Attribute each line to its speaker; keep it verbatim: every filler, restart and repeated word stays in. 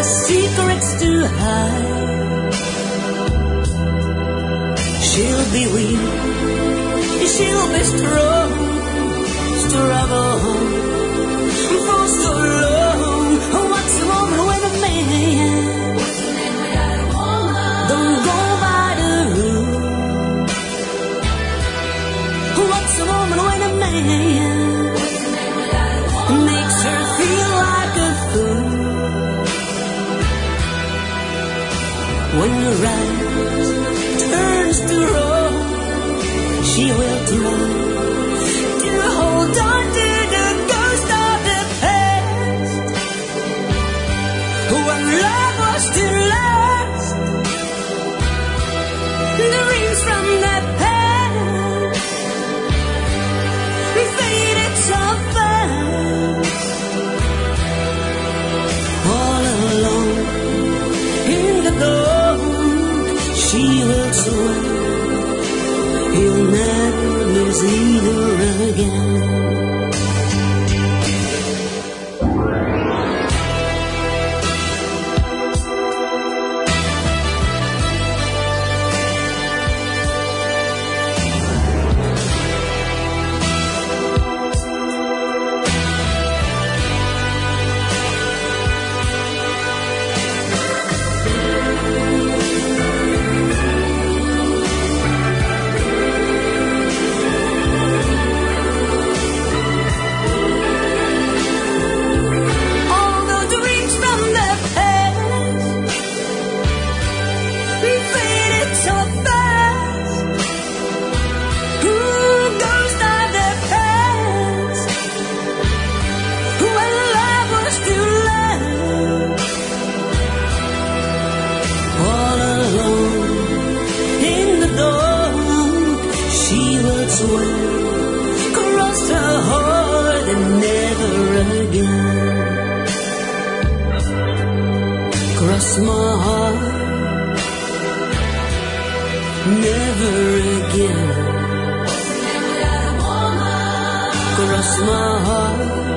Speaker 1: secrets to hide. She'll be weak, she'll be strong, struggle for so long. What's the woman with a man? Don't go by the rule. What's the woman with a man? Makes her feel like a fool. When the right turns to wrong, she will try to hold on to the ghost of the past. When love was to last, the dreams from that past faded so fast. All alone in the gold, she will swear he'll never see her again. Cross her heart and never again. Cross my heart, never again. Cross my heart.